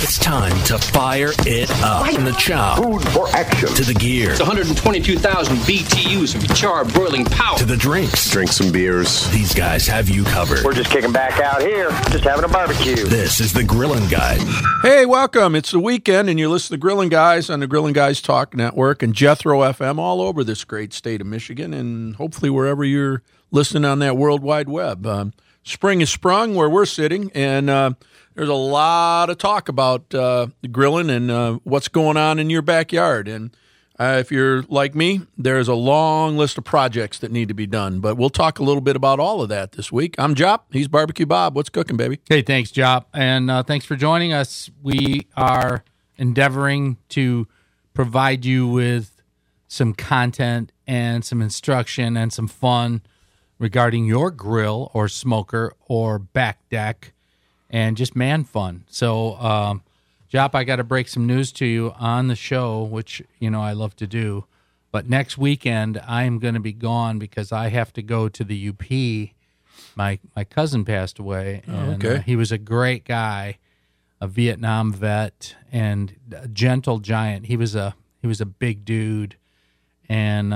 It's time to fire it up. From the chop. Food for action. To the gear. It's 122,000 BTUs of charred broiling power. To the drinks. Drink some beers. These guys have you covered. We're just kicking back out here, just having a barbecue. This is the Grillin' Guy. Hey, welcome. It's the weekend, and you listen to Grillin' Guys on the Grillin' Guys Talk Network and Jethro FM all over this great state of Michigan, and hopefully wherever you're listening on that World Wide Web. Spring is sprung where we're sitting, and there's a lot of talk about grilling and what's going on in your backyard. And if you're like me, there's a long list of projects that need to be done. But we'll talk a little bit about all of that this week. I'm Jop. He's Barbecue Bob. What's cooking, baby? Hey, thanks, Jop. And thanks for joining us. We are endeavoring to provide you with some content and some instruction and some fun regarding your grill or smoker or back deck and just man fun. So, Jop, I got to break some news to you on the show, which, you know, I love to do. But next weekend, I'm going to be gone because I have to go to the UP. My cousin passed away, and he was a great guy, a Vietnam vet, and a gentle giant. He was a big dude, and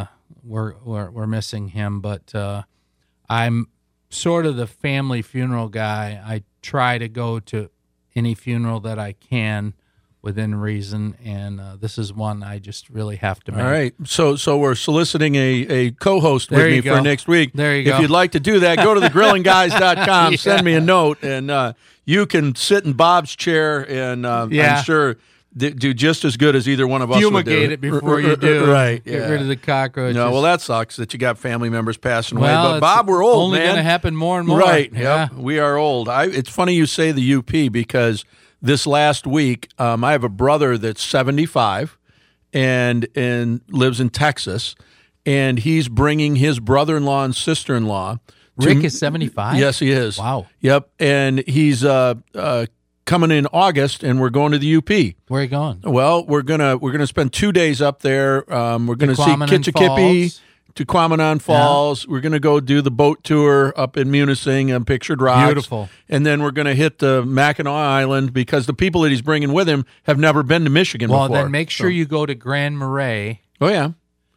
we're missing him. But I'm sort of the family funeral guy. I try to go to any funeral that I can within reason, and this is one I just really have to make. All right. So we're soliciting a co-host with me for next week. There you go. If you'd like to do that, go to thegrillinguys.com, Yeah. send me a note, and you can sit in Bob's chair, and I'm sure do just as good as either one of us would do. Fumigate it before you do. Right. Get rid of the cockroaches. No, well, that sucks that you got family members passing away. Well, But, Bob, we're old, only man. going to happen more and more. Right. Yeah. Yep. We are old. It's funny you say the UP because this last week, I have a brother that's 75 and lives in Texas, and he's bringing his brother-in-law and sister-in-law. Rick is 75? Yes, he is. Wow. Yep. And he's coming in August, and we're going to the UP. Where are you going? Well, we're gonna spend 2 days up there. We're gonna see Tequamanon Kitchikippi, Falls. Tequamanon Falls. We're gonna go do the boat tour up in Munising and Pictured Rocks. Beautiful. And then we're gonna hit the Mackinac Island because the people that he's bringing with him have never been to Michigan Well, before. then make sure you go to Grand Marais Oh yeah.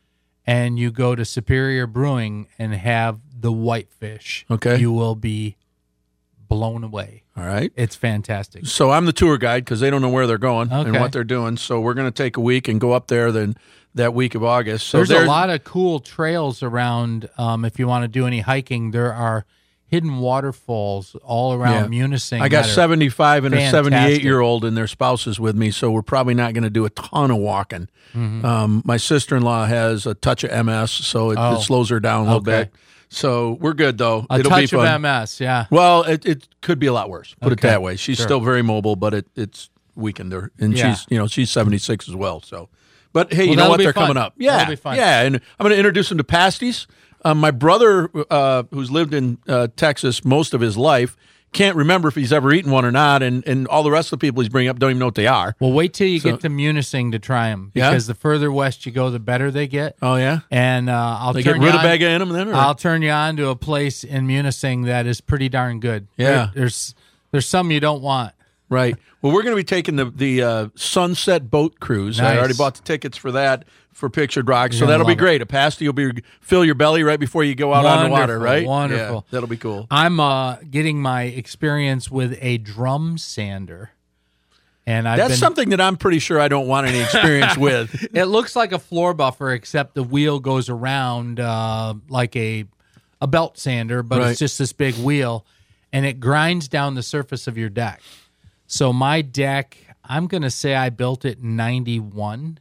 and you go to Superior Brewing and have the whitefish. Okay. You will be blown away. All right. It's fantastic. So I'm the tour guide because they don't know where they're going and Okay. what they're doing. So we're gonna take a week and go up there then that week of August. So There's a lot of cool trails around. If you want to do any hiking, there are hidden waterfalls all around Munising. I got that are 75 and a fantastic. 78-year-old and their spouses with me, so we're probably not going to do a ton of walking. Mm-hmm. My sister-in-law has a touch of MS, so it slows her down a little Okay. bit. So we're good, though. A It'll be touch fun. of MS, yeah. Well, it could be a lot worse. Put it Okay. that way. She's Sure. still very mobile, but it's weakened her, and Yeah. she's 76 as well. So, but hey, Well, you know that'll what? be They're fun. coming up. That'll Yeah, be fun. yeah. And I'm going to introduce them to pasties. My brother, who's lived in Texas most of his life, can't remember if he's ever eaten one or not, and all the rest of the people he's bringing up don't even know what they are. Well, wait till you get to Munising to try them, Yeah? because the further west you go, the better they get. Oh yeah, And I'll they turn get you on, rutabaga in them then. Or? I'll turn you on to a place in Munising that is pretty darn good. Yeah. There's some you don't want. Right. Well, we're going to be taking the Sunset Boat Cruise. I Nice. already bought the tickets for that for Pictured Rocks, so You're gonna that'll be love it. great. A pasty will be fill your belly right before you go out on the water, Wonderful, right? wonderful. Yeah, that'll be cool. I'm getting my experience with a drum sander. And That's something that I'm pretty sure I don't want any experience with. It looks like a floor buffer, except the wheel goes around like a belt sander, but Right. it's just this big wheel, and it grinds down the surface of your deck. So my deck, I'm going to say I built it in 91,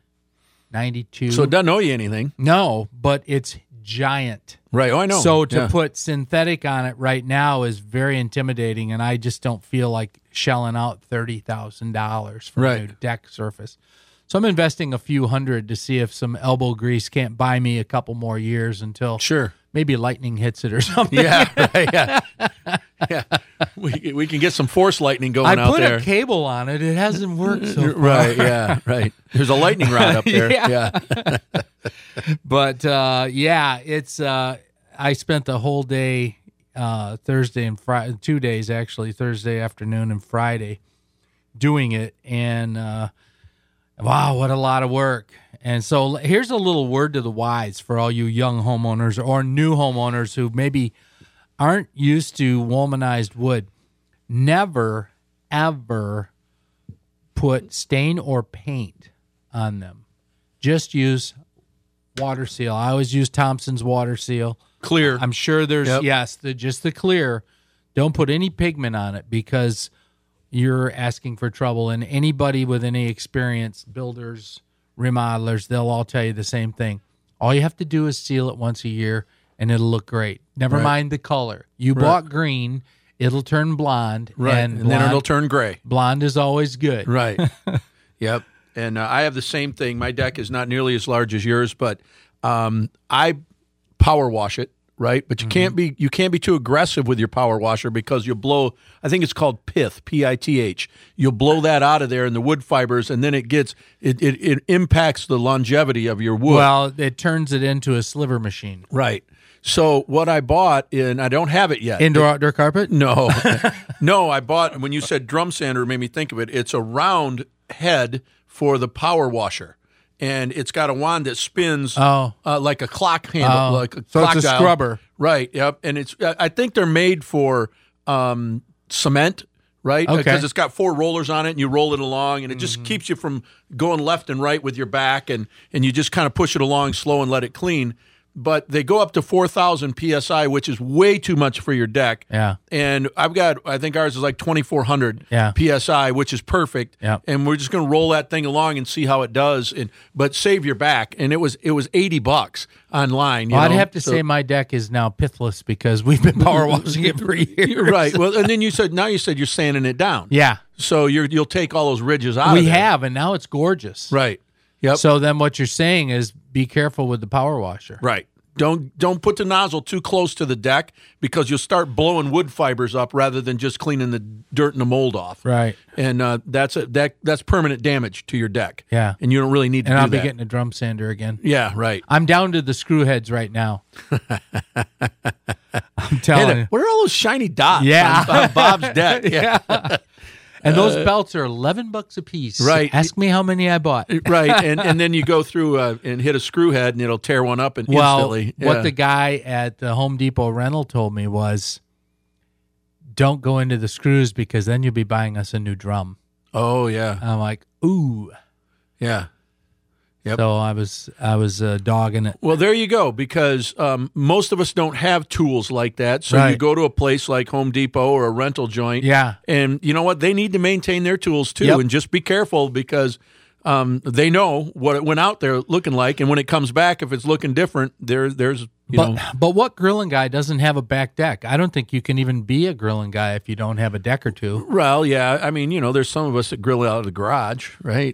92. So it doesn't owe you anything. No, but it's giant. Right. Oh, I know. So to Yeah. put synthetic on it right now is very intimidating, and I just don't feel like shelling out $30,000 for a Right. new deck surface. So I'm investing a few hundred to see if some elbow grease can't buy me a couple more years until Sure. maybe lightning hits it or something. Yeah, right, yeah. Yeah. We can get some force lightning going I out put there. a cable on it. It hasn't worked so far. Right, yeah, right. There's a lightning rod up there. Yeah. Yeah. But it's I spent the whole day Thursday and Friday, 2 days actually, Thursday afternoon and Friday, doing it, and wow, what a lot of work. And so here's a little word to the wise for all you young homeowners or new homeowners who maybe aren't used to womanized wood. Never, ever put stain or paint on them. Just use water seal. I always use Thompson's water seal. Clear. I'm sure there's, just the clear. Don't put any pigment on it because you're asking for trouble. And anybody with any experience, builders, remodelers, they'll all tell you the same thing. All you have to do is seal it once a year, and it'll look great. Never mind the color. You bought green, it'll turn blonde. Right, and then it'll turn gray. Blonde is always good. Right. Yep. And I have the same thing. My deck is not nearly as large as yours, but I power wash it. Right, but you can't be too aggressive with your power washer because you'll blow. I think it's called pith, P-I-T-H. You'll blow that out of there in the wood fibers, and then it impacts the longevity of your wood. Well, it turns it into a sliver machine. Right. So what I bought, and I don't have it yet. Indoor-outdoor carpet? No, no. I bought. When you said drum sander, it made me think of it. It's a round head for the power washer. And it's got a wand that spins like a clock handle, like a so clock it's a dial. scrubber. Right, yep. And it's I think they're made for cement, right? Okay. Because it's got 4 rollers on it, and you roll it along, and it just keeps you from going left and right with your back, and you just kind of push it along slow and let it clean. But they go up to 4,000 PSI, which is way too much for your deck. Yeah. And I think ours is like 2,400 PSI, which is perfect. Yeah. And we're just going to roll that thing along and see how it does. But save your back. And it was $80 online. I'd have to say my deck is now pithless because we've been power washing it for years. Right. Well, and then you said you're sanding it down. Yeah. So you'll take all those ridges out. We have, and now it's gorgeous. Right. Yep. So then what you're saying is be careful with the power washer. Right. Don't put the nozzle too close to the deck because you'll start blowing wood fibers up rather than just cleaning the dirt and the mold off. Right. And that's permanent damage to your deck. Yeah. And you don't really need to do that. And I'll be getting a drum sander again. Yeah, right. I'm down to the screw heads right now. I'm telling you. What are all those shiny dots on Bob's deck? Yeah. And those belts are $11 a piece. Right. Ask me how many I bought. Right. And then you go through and hit a screw head and it'll tear one up instantly. What the guy at the Home Depot rental told me was, don't go into the screws because then you'll be buying us a new drum. Oh, yeah. I'm like, ooh. Yeah. Yep. So I was dogging it. Well, there you go, because most of us don't have tools like that. So you go to a place like Home Depot or a rental joint. Yeah. And you know what? They need to maintain their tools too. Yep. And just be careful because they know what it went out there looking like. And when it comes back, if it's looking different, there's But what grilling guy doesn't have a back deck? I don't think you can even be a grilling guy if you don't have a deck or two. Well, yeah. I mean, there's some of us that grill out of the garage, right?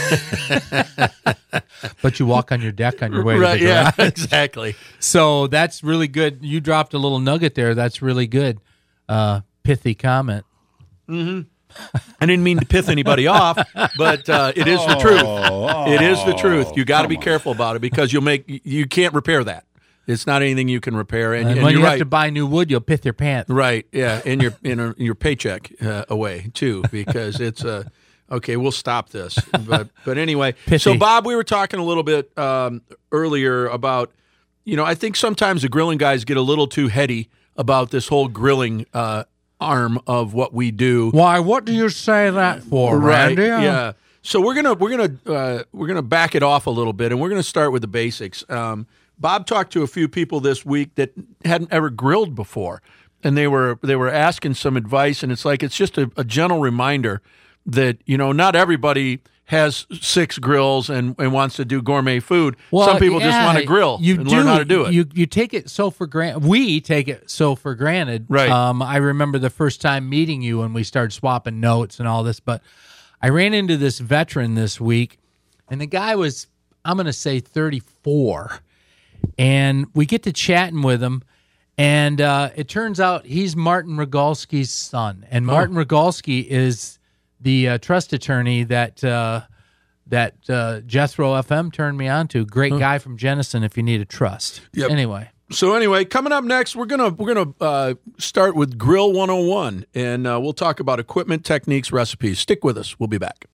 Yeah. But you walk on your deck on your way right, to the garage. Yeah, exactly. So that's really good. You dropped a little nugget there. That's really good. Pithy comment. Mm-hmm. I didn't mean to piss anybody off, but it is the truth. It is the truth. You got to be careful about it because you can't repair that. It's not anything you can repair. And when you're you right. have to buy new wood, you'll pith your pants. Right, yeah, and your paycheck away too, because it's okay. We'll stop this, but anyway. Pithy. So Bob, we were talking a little bit earlier about I think sometimes the grilling guys get a little too heady about this whole grilling arm of what we do. Why? What do you say that for, Right? Randy? Yeah. So we're gonna back it off a little bit, and we're gonna start with the basics. Bob talked to a few people this week that hadn't ever grilled before, and they were asking some advice, and it's just a gentle reminder that not everybody has 6 grills and wants to do gourmet food. Well, some people just want to grill and learn how to do it. You take it so for granted. We take it so for granted. Right. I remember the first time meeting you and we started swapping notes and all this, but I ran into this veteran this week, and the guy was, I'm going to say 34. And we get to chatting with him, and it turns out he's Martin Rogalski's son. And Martin Rogalski is the trust attorney that Jethro FM turned me on to. Great guy from Jenison if you need a trust. Yep. Anyway. So anyway, coming up next, we're gonna start with Grill 101, and we'll talk about equipment, techniques, recipes. Stick with us. We'll be back.